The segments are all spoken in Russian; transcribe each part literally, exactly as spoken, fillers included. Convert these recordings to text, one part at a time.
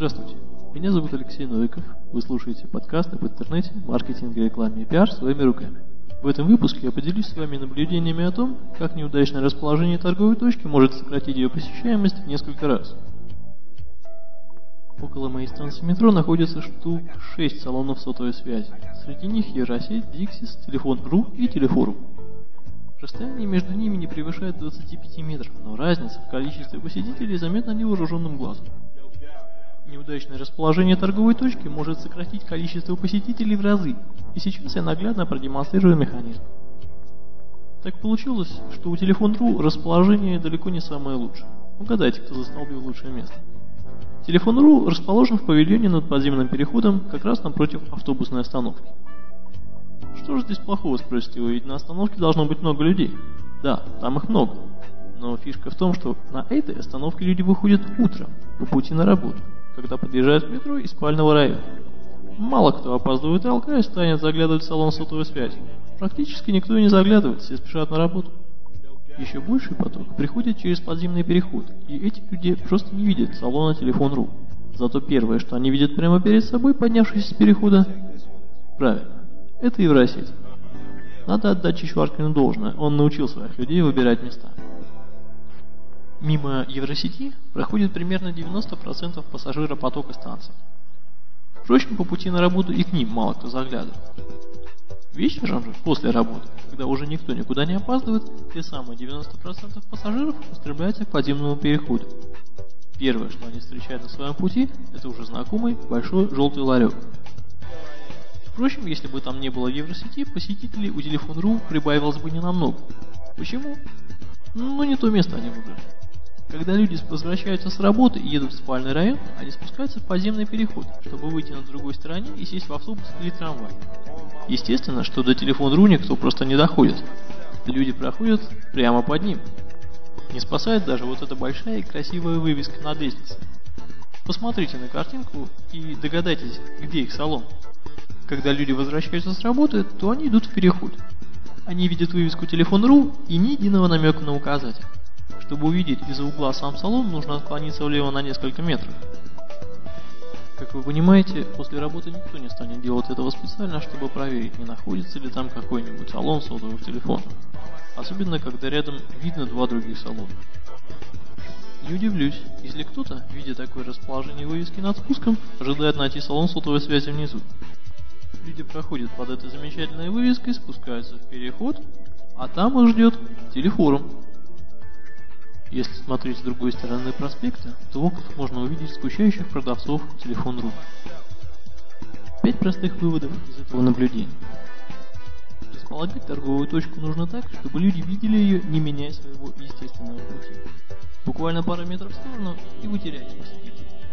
Здравствуйте, меня зовут Алексей Новиков. Вы слушаете подкаст об интернете, маркетинге, рекламе и пиар своими руками. В этом выпуске я поделюсь с вами наблюдениями о том, как неудачное расположение торговой точки может сократить ее посещаемость в несколько раз. Около моей станции метро находится штук шесть салонов сотовой связи. Среди них Евросеть, Dixis, Телефон.ру и Телефорум. Расстояние между ними не превышает двадцати пяти метров, но разница в количестве посетителей заметна невооруженным глазом. Неудачное расположение торговой точки может сократить количество посетителей в разы, и сейчас я наглядно продемонстрирую механизм. Так получилось, что у Телефон.ру расположение далеко не самое лучшее. Угадайте, кто застолбил лучшее место. Телефон.ру расположен в павильоне над подземным переходом, как раз напротив автобусной остановки. Что же здесь плохого, спросите вы, ведь на остановке должно быть много людей. Да, там их много. Но фишка в том, что на этой остановке люди выходят утром, по пути на работу, когда подъезжают к метро из спального района. Мало кто опаздывает и алкаясь станет заглядывать в салон сотовой связи. Практически никто и не заглядывает, все спешат на работу. Еще больший поток приходит через подземный переход, и эти люди просто не видят салона Телефон.ру. Зато первое, что они видят прямо перед собой, поднявшись с перехода, правильно, это Евросеть. Надо отдать Чичваркину должное, он научил своих людей выбирать места. Мимо Евросети проходит примерно девяносто процентов пассажиропотока станции. Впрочем, по пути на работу и к ним мало кто заглядывает. Вечером же, после работы, когда уже никто никуда не опаздывает, те самые девяносто процентов пассажиров устремляются к подземному переходу. Первое, что они встречают на своем пути, это уже знакомый большой желтый ларек. Впрочем, если бы там не было Евросети, посетителей у Телефон.ру прибавилось бы ненамного. Почему? Ну, не то место они выбрали. Когда люди возвращаются с работы и едут в спальный район, они спускаются в подземный переход, чтобы выйти на другой стороне и сесть в автобус или трамвай. Естественно, что до Телефон.ру никто просто не доходит. Люди проходят прямо под ним. Не спасает даже вот эта большая и красивая вывеска над лестницей. Посмотрите на картинку и догадайтесь, где их салон. Когда люди возвращаются с работы, то они идут в переход. Они видят вывеску Телефон.ру и ни единого намека на указатель. Чтобы увидеть из-за угла сам салон, нужно отклониться влево на несколько метров. Как вы понимаете, после работы никто не станет делать этого специально, чтобы проверить, не находится ли там какой-нибудь салон сотовых телефонов. Особенно, когда рядом видно два других салона. Не удивлюсь, если кто-то, видя такое расположение вывески над спуском, ожидает найти салон сотовой связи внизу. Люди проходят под этой замечательной вывеской, спускаются в переход, а там их ждет Телефорум. Если смотреть с другой стороны проспекта, то в окнах можно увидеть скучающих продавцов Телефон.ру. Пять простых выводов из этого наблюдения. Располагать торговую точку нужно так, чтобы люди видели ее, не меняя своего естественного пути. Буквально пара метров в сторону, и вы теряете посетителей.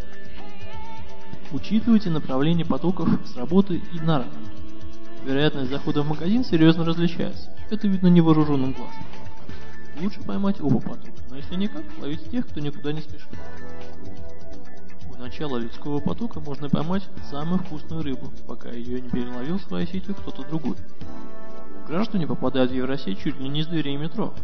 Учитывайте направление потоков с работы и на работу. Вероятность захода в магазин серьезно различается. Это видно невооруженным глазом. Лучше поймать оба потока, но если никак, ловите тех, кто никуда не спешит. У начала людского потока можно поймать самую вкусную рыбу, пока ее не переловил своей сетью кто-то другой. Граждане попадают в Евросеть чуть ли не с дверей метро.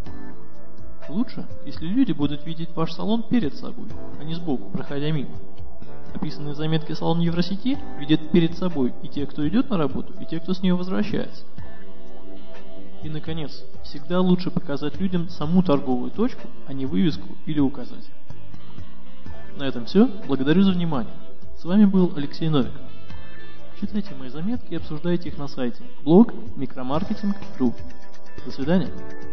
Лучше, если люди будут видеть ваш салон перед собой, а не сбоку, проходя мимо. Описанные заметки салона Евросети видят перед собой и те, кто идет на работу, и те, кто с нее возвращается. И, наконец, всегда лучше показать людям саму торговую точку, а не вывеску или указатель. На этом все. Благодарю за внимание. С вами был Алексей Новиков. Читайте мои заметки и обсуждайте их на сайте блог микромаркетинг точка ру. До свидания.